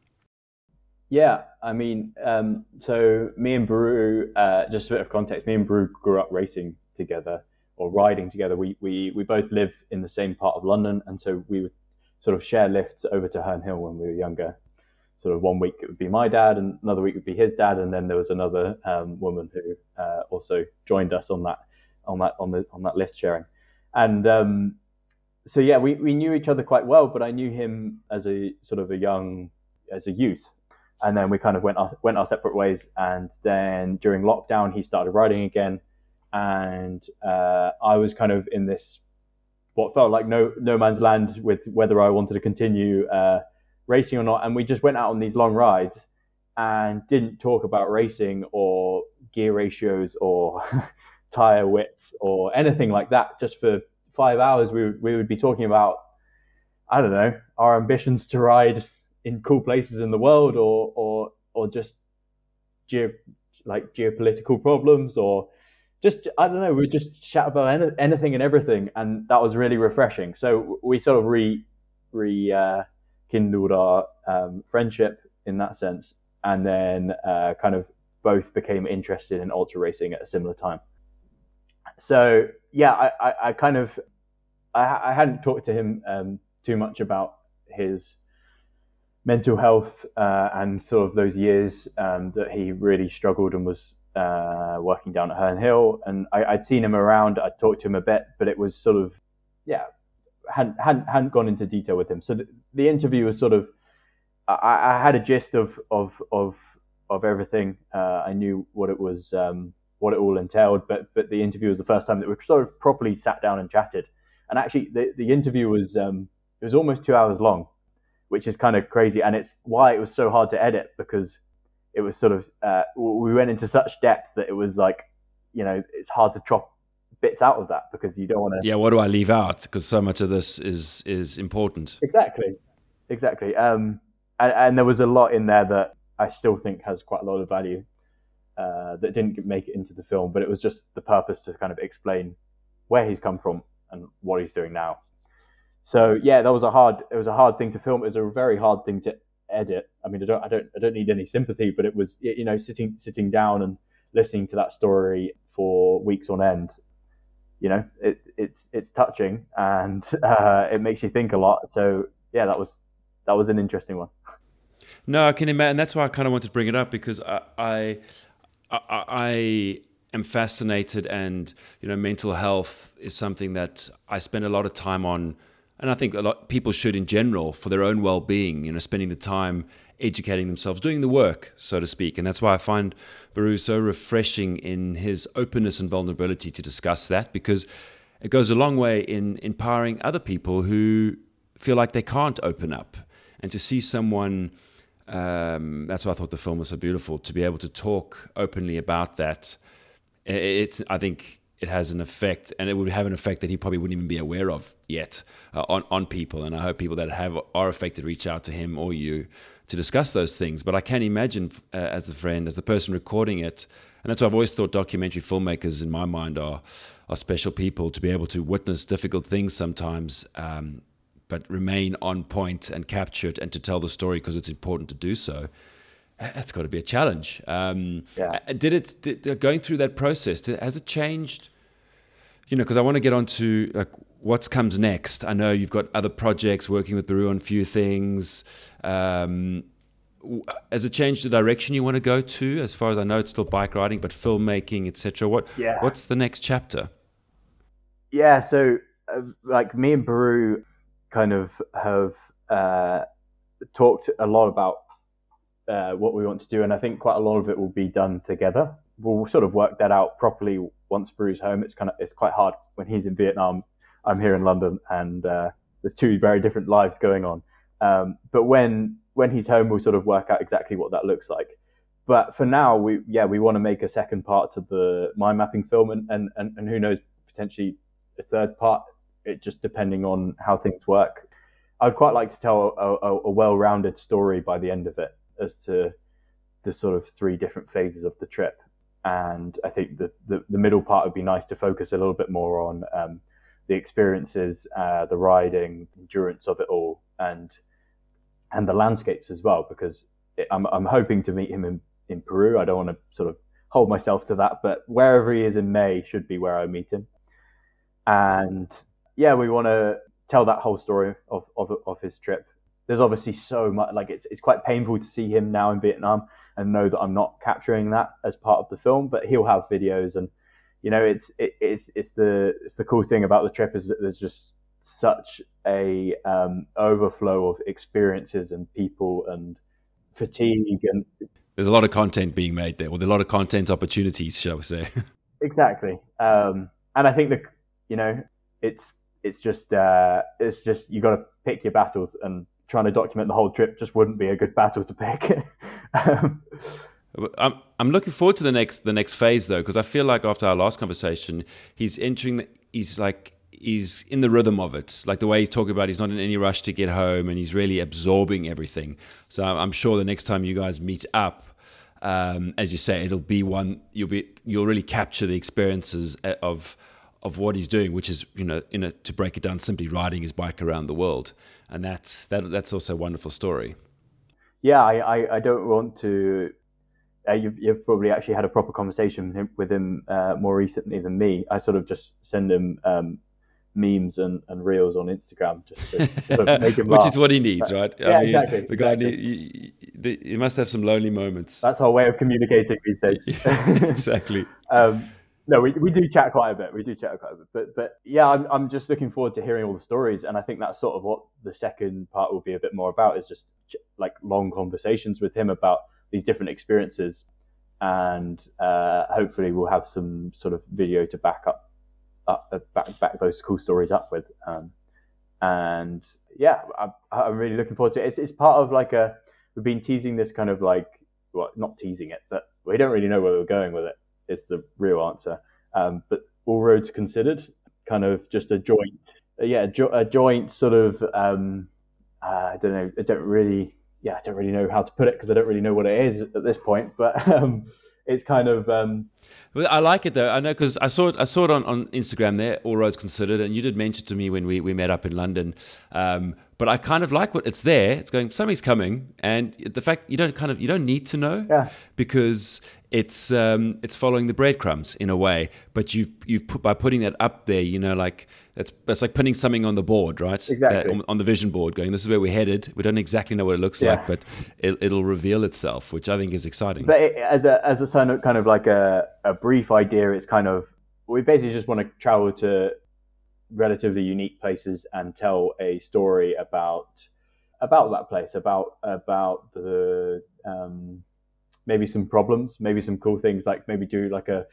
Yeah, I mean, um, so me and Baru, uh, just a bit of context, me and Baru grew up racing together or riding together. We, we, we both live in the same part of London, and so we would sort of share lifts over to Herne Hill when we were younger. Sort of one week it would be my dad, and another week would be his dad, and then there was another um, woman who uh, also joined us on that on that on the on that lift sharing. And um, so yeah, we, we knew each other quite well, but I knew him as a sort of a young as a youth. And then we kind of went our, went our separate ways. And then during lockdown, he started riding again. And uh, I was kind of in this, what felt like no no man's land with whether I wanted to continue uh, racing or not. And we just went out on these long rides and didn't talk about racing or gear ratios or tire widths or anything like that. Just for five hours, we would, we would be talking about, I don't know, our ambitions to ride in cool places in the world, or or or just geo, like geopolitical problems, or just I don't know. We just chat about any, anything and everything, and that was really refreshing. So we sort of re re uh, kindled our um, friendship in that sense, and then uh, kind of both became interested in ultra racing at a similar time. So yeah, I, I, I kind of I, I hadn't talked to him um, too much about his mental health uh, and sort of those years um, that he really struggled and was uh, working down at Herne Hill. And I, I'd seen him around, I'd talked to him a bit, but it was sort of, yeah, hadn't, hadn't, hadn't gone into detail with him. So the, the interview was sort of, I, I had a gist of, of, of, of everything. Uh, I knew what it was, um, what it all entailed, but, but the interview was the first time that we sort of properly sat down and chatted. And actually the, the interview was, um, it was almost two hours long, which is kind of crazy. And it's why it was so hard to edit, because it was sort of, uh, we went into such depth that it was like, you know, it's hard to chop bits out of that because you don't want to. Yeah, what do I leave out? Because so much of this is is important. Exactly, exactly. Um, and, and there was a lot in there that I still think has quite a lot of value uh, that didn't make it into the film, but it was just the purpose to kind of explain where he's come from and what he's doing now. So yeah, that was a hard. It was a hard thing to film. It was a very hard thing to edit. I mean, I don't, I don't, I don't need any sympathy, but it was, you know, sitting, sitting down and listening to that story for weeks on end. You know, it, it's, it's touching and uh, it makes you think a lot. So yeah, that was, that was an interesting one. No, I can imagine. That's why I kind of wanted to bring it up because I, I, I, I am fascinated, and you know, mental health is something that I spend a lot of time on. And I think a lot people should in general for their own well-being, you know, spending the time educating themselves, doing the work, so to speak. And that's why I find Baru so refreshing in his openness and vulnerability to discuss that, because it goes a long way in empowering other people who feel like they can't open up. And to see someone, um, that's why I thought the film was so beautiful, to be able to talk openly about that. It's, I think, it has an effect, and it would have an effect that he probably wouldn't even be aware of yet uh, on, on people. And I hope people that have are affected reach out to him or you to discuss those things. But I can imagine uh, as a friend, as the person recording it, and that's why I've always thought documentary filmmakers in my mind are, are special people, to be able to witness difficult things sometimes, um, but remain on point and capture it and to tell the story because it's important to do so. That's got to be a challenge. Um, yeah. Did it, did, going through that process, did, has it changed? You know, because I want to get on to like what comes next. I know you've got other projects working with Baru on a few things. Um, has it changed the direction you want to go to? As far as I know, it's still bike riding, but filmmaking, et cetera. What, yeah. What's the next chapter? Yeah, so uh, like me and Baru kind of have uh, talked a lot about uh, what we want to do, and I think quite a lot of it will be done together. We'll sort of work that out properly once Baru's home. It's kind of it's quite hard when he's in Vietnam. I'm here in London, and uh, there's two very different lives going on. Um, but when when he's home, we'll sort of work out exactly what that looks like. But for now, we yeah we want to make a second part to the mind mapping film, and and and, and who knows, potentially a third part. It just depending on how things work. I'd quite like to tell a, a, a well-rounded story by the end of it as to the sort of three different phases of the trip. And I think the, the, the middle part would be nice to focus a little bit more on um, the experiences, uh, the riding, endurance of it all, and and the landscapes as well, because it, I'm I'm hoping to meet him in, in Peru. I don't want to sort of hold myself to that, but wherever he is in May should be where I meet him. And yeah, we want to tell that whole story of, of of his trip. There's obviously so much, like it's it's quite painful to see him now in Vietnam and know that I'm not capturing that as part of the film, but he'll have videos, and you know, it's it, it's it's the it's the cool thing about the trip is that there's just such a um, overflow of experiences and people and fatigue, and there's a lot of content being made there, or well, a lot of content opportunities, shall we say? Exactly, um, and I think that you know it's it's just uh, it's just you got to pick your battles, and trying to document the whole trip just wouldn't be a good battle to pick. um, I'm I'm looking forward to the next the next phase though, because I feel like after our last conversation, he's entering. The, he's like he's in the rhythm of it, like the way he's talking about. He's not in any rush to get home, and he's really absorbing everything. So I'm sure the next time you guys meet up, um, as you say, it'll be one you'll be you'll really capture the experiences of of what he's doing, which is, you know, in a, to break it down simply, riding his bike around the world, and that's that that's also a wonderful story. Yeah, I I, I don't want to. Uh, you've, you've probably actually had a proper conversation with him, with him uh, more recently than me. I sort of just send him um, memes and, and reels on Instagram just to sort of make him Which laugh. is what he needs, right? Yeah, I mean, exactly. The guy exactly. need, he, he must have some lonely moments. That's our way of communicating these days. Exactly. um, no, we we do chat quite a bit. We do chat quite a bit. But but yeah, I'm I'm just looking forward to hearing all the stories, and I think that's sort of what the second part will be a bit more about, is just like long conversations with him about these different experiences, and uh, hopefully we'll have some sort of video to back up, up back back those cool stories up with. Um, and yeah, I, I'm really looking forward to it. It's, it's part of like a we've been teasing this kind of like well, not teasing it, but we don't really know where we're going with it. Is the real answer. Um, but All Roads Considered, kind of just a joint, yeah, jo- a joint sort of. Um, uh, I don't know. I don't really, yeah, I don't really know how to put it because I don't really know what it is at this point. But um, it's kind of. Um, Well, I like it though. I know because I saw it. I saw it on, on Instagram there. All Roads Considered, and you did mention to me when we, we met up in London. Um, but I kind of like what it's there. It's going. Something's coming, and the fact you don't kind of you don't need to know, yeah, because it's um, it's following the breadcrumbs in a way. But you've you've put by putting that up there, you know, like it's it's like putting something on the board, right? Exactly. That, on, on the vision board, going, this is where we're headed. We don't exactly know what it looks Yeah. like, but it, it'll reveal itself, which I think is exciting. But it, as a as a kind of kind of like a, a brief idea, it's kind of we basically just want to travel to relatively unique places and tell a story about about that place, about about the um, maybe some problems, maybe some cool things, like maybe do like a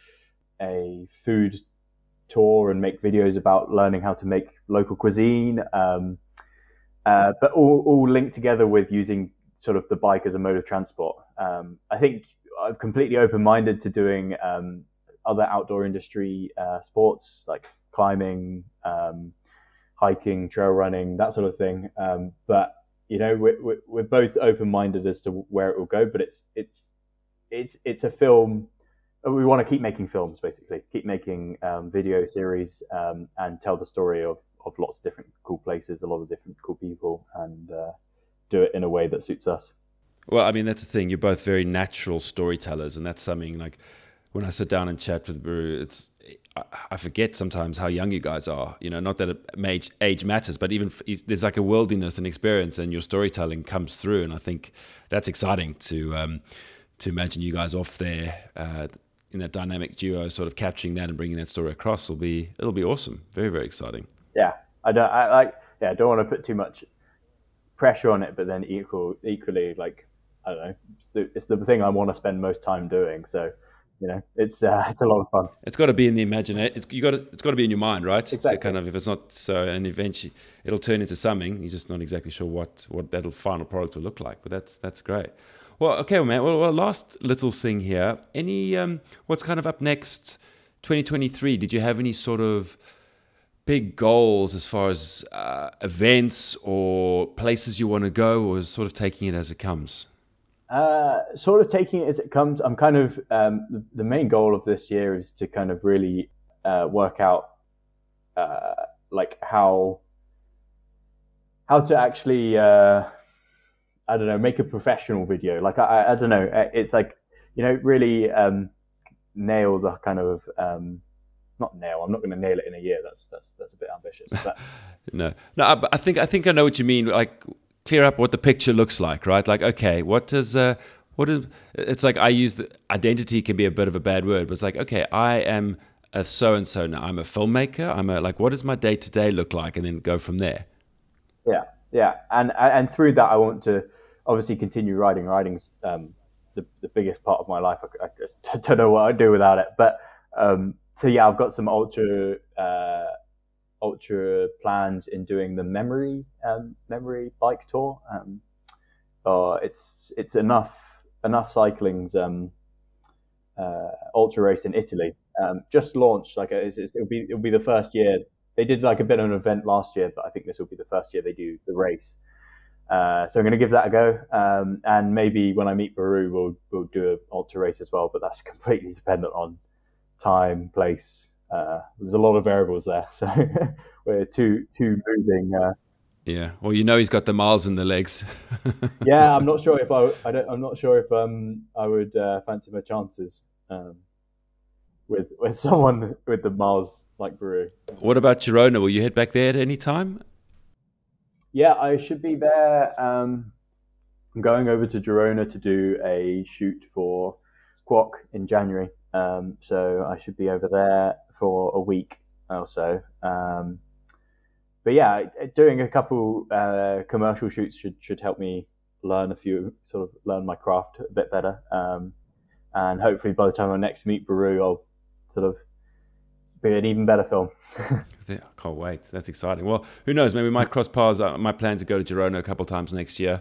a food tour and make videos about learning how to make local cuisine, um, uh, but all, all linked together with using sort of the bike as a mode of transport. Um, I think I'm completely open-minded to doing um, other outdoor industry uh, sports like climbing, um, hiking, trail running, that sort of thing. Um, but you know, we're, we're both open-minded as to where it will go. But it's it's it's it's a film. We want to keep making films, basically, keep making um, video series um, and tell the story of, of lots of different cool places, a lot of different cool people, and uh, do it in a way that suits us. Well, I mean, that's the thing. You're both very natural storytellers, and that's something like when I sit down and chat with Baru, it's I forget sometimes how young you guys are. You know, not that age age matters, but even there's like a worldliness and experience, and your storytelling comes through, and I think that's exciting to um, to imagine you guys off there. Uh, in that dynamic duo, sort of capturing that and bringing that story across will be, it'll be awesome. Very, very exciting. Yeah. I don't, I like, yeah, I don't want to put too much pressure on it, but then equal, equally, like, I don't know, it's the, it's the thing I want to spend most time doing. So, you know, it's, uh, it's a lot of fun. It's got to be in the imagination. It's, you got to, it's got to be in your mind, right? Exactly. It's kind of, if it's not so, and eventually it'll turn into something, you're just not exactly sure what, what that final product will look like, but that's, that's great. Well, okay, well, man. Well, well, last little thing here. Any, um, what's kind of up next, twenty twenty-three? Did you have any sort of big goals as far as uh, events or places you want to go, or sort of taking it as it comes? Uh, sort of taking it as it comes. I'm kind of um, the, the main goal of this year is to kind of really uh, work out uh, like how how to actually. Uh, I don't know, make a professional video. Like, I, I don't know. It's like, you know, really um, nail the kind of, um, not nail, I'm not going to nail it in a year. That's, that's, that's a bit ambitious. But no, no, I, I think, I think I know what you mean. Like, clear up what the picture looks like, right? Like, okay, what does, uh, what is, it's like, I use the identity can be a bit of a bad word, but it's like, okay, I am a so-and-so now. I'm a filmmaker. I'm a, like, what does my day-to-day look like? And then go from there. Yeah. Yeah. And, and through that, I want to, obviously continue riding. Riding's um, the, the biggest part of my life. I, I, I don't know what I'd do without it. But um, so yeah, I've got some ultra uh, ultra plans in doing the memory um, memory bike tour. Um, uh, it's it's enough enough cycling's um, uh, ultra race in Italy. Um, just launched. Like a, it's, it's, it'll be it'll be the first year. They did like a bit of an event last year, but I think this will be the first year they do the race. Uh, so I'm going to give that a go, um, and maybe when I meet Baru, we'll we'll do an ultra race as well. But that's completely dependent on time, place. Uh, there's a lot of variables there, so we're two two moving. Uh, yeah, well, you know, he's got the miles in the legs. yeah, I'm not sure if I, I don't, I'm not sure if um I would uh, fancy my chances um, with with someone with the miles like Baru. What about Girona? Will you head back there at any time? Yeah, I should be there. Um, I'm going over to Girona to do a shoot for Quok in January. Um, so I should be over there for a week or so. Um, but yeah, doing a couple uh, commercial shoots should should help me learn a few, sort of learn my craft a bit better. Um, and hopefully by the time I next meet Baru, I'll sort of be an even better film. I can't wait. That's exciting. Well, who knows? Maybe we might cross paths. My plan to go to Girona a couple of times next year.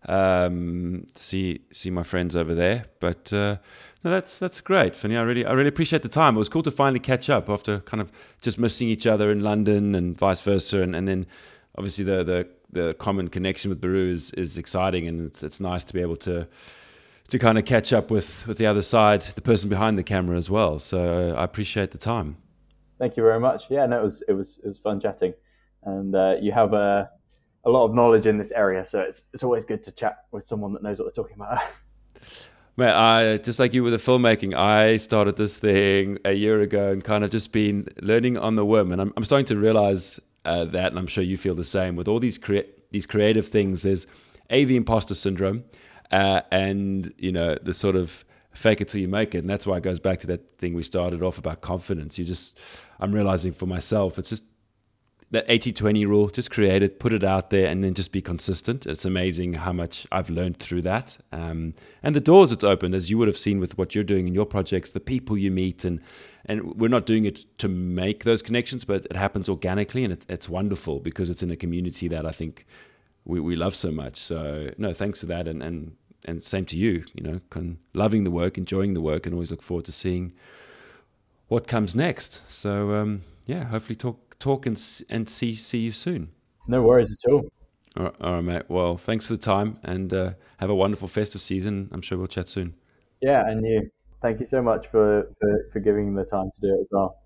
um, see see my friends over there. But uh, no, that's that's great, Finley. I really I really appreciate the time. It was cool to finally catch up after kind of just missing each other in London and vice versa, and, and then obviously the the the common connection with Baru is is exciting, and it's it's nice to be able to to kind of catch up with with the other side, the person behind the camera as well. So I appreciate the time. Thank you very much. Yeah, no, it was it was it was fun chatting, and uh, you have a a lot of knowledge in this area, so it's it's always good to chat with someone that knows what they're talking about. Man, I just like you with the filmmaking, I started this thing a year ago and kind of just been learning on the whim, and I'm I'm starting to realize uh, that, and I'm sure you feel the same with all these crea- these creative things. There's a the imposter syndrome, uh, and you know the sort of fake it till you make it, and that's why it goes back to that thing we started off about confidence. You just, I'm realizing for myself, it's just that eighty twenty rule, just create it, put it out there, and then just be consistent. It's amazing how much I've learned through that. Um, and the doors it's opened, as you would have seen with what you're doing in your projects, the people you meet, and and we're not doing it to make those connections, but it happens organically, and it's, it's wonderful because it's in a community that I think we, we love so much. So no, thanks for that, and and and same to you, you know, con- loving the work, enjoying the work, and always look forward to seeing what comes next. So um, yeah, hopefully talk talk and and see see you soon. No worries at all. All right, all right, mate. Well, thanks for the time, and uh, have a wonderful festive season. I'm sure we'll chat soon. Yeah, and you. Thank you so much for, for, for giving the time to do it as well.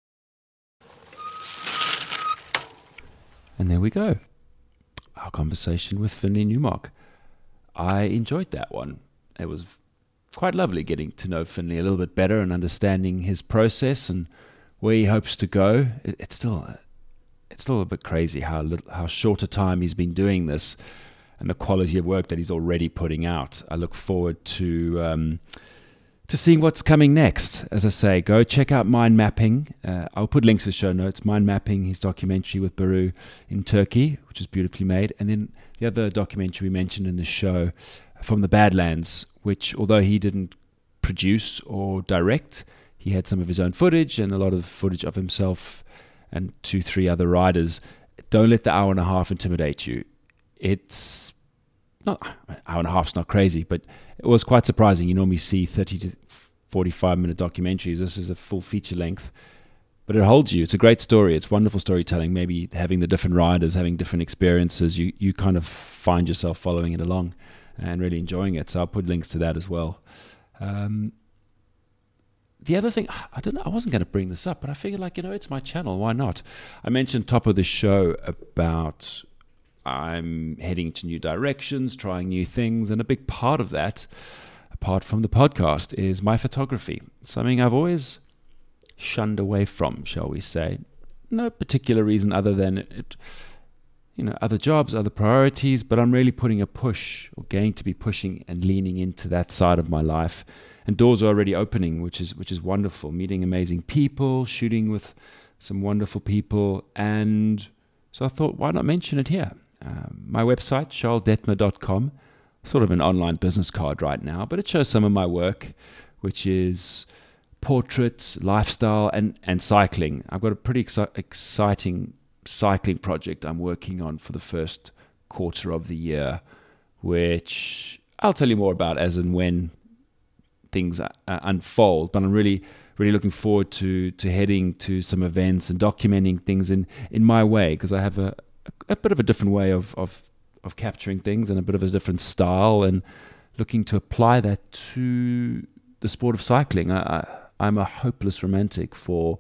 And there we go. Our conversation with Finley Newmark. I enjoyed that one. It was quite lovely getting to know Finley a little bit better and understanding his process and where he hopes to go. It, it's still it's still a bit crazy how little, how short a time he's been doing this and the quality of work that he's already putting out. I look forward to um, to seeing what's coming next. As I say, go check out Mind Mapping. Uh, I'll put links to the show notes. Mind Mapping, his documentary with Baru in Turkey, which is beautifully made. And then the other documentary we mentioned in the show, From the Badlands, which although he didn't produce or direct, he had some of his own footage and a lot of footage of himself and two, three other riders. Don't let the hour and a half intimidate you. It's not, hour and a half's not crazy, but it was quite surprising. You normally see thirty to forty-five minute documentaries. This is a full feature length, but it holds you. It's a great story. It's wonderful storytelling. Maybe having the different riders, having different experiences, you, you kind of find yourself following it along and really enjoying it. So I'll put links to that as well. Um, the other thing, I don't know, I wasn't going to bring this up, but I figured, like, you know, it's my channel. Why not? I mentioned top of the show about I'm heading to new directions, trying new things. And a big part of that, apart from the podcast, is my photography. Something I've always shunned away from, shall we say. No particular reason other than it, you know, other jobs, other priorities, but I'm really putting a push, or going to be pushing and leaning into that side of my life. And doors are already opening, which is which is wonderful. Meeting amazing people, shooting with some wonderful people, and so I thought, why not mention it here? Um, my website, charles detmer dot com, sort of an online business card right now, but it shows some of my work, which is portraits, lifestyle, and, and cycling. I've got a pretty exci- exciting cycling project I'm working on for the first quarter of the year, which I'll tell you more about as and when things uh, unfold, but I'm really really looking forward to to heading to some events and documenting things in in my way, because I have a, a bit of a different way of, of of capturing things and a bit of a different style, and looking to apply that to the sport of cycling. I, I, I'm a hopeless romantic for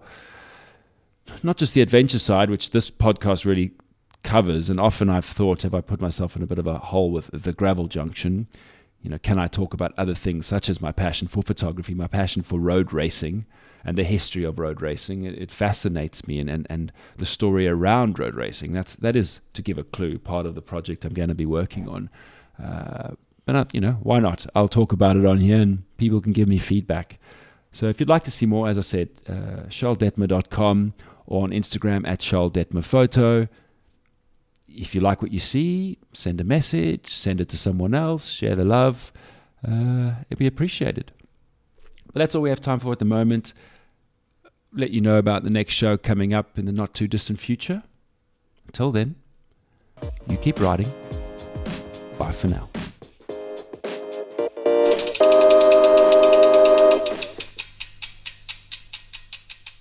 not just the adventure side, which this podcast really covers, and often I've thought, have I put myself in a bit of a hole with the Gravel Junction? You know, can I talk about other things such as my passion for photography, my passion for road racing and the history of road racing? It, it fascinates me, and, and, and the story around road racing. That's, that is, to give a clue, part of the project I'm going to be working on. Uh, but, uh, you know, why not? I'll talk about it on here and people can give me feedback. So if you'd like to see more, as I said, uh, charles detmer dot com or on Instagram at charles detmer photo. If you like what you see, send a message, send it to someone else, share the love. Uh, it'd be appreciated. But that's all we have time for at the moment. Let you know about the next show coming up in the not too distant future. Until then, you keep riding. Bye for now.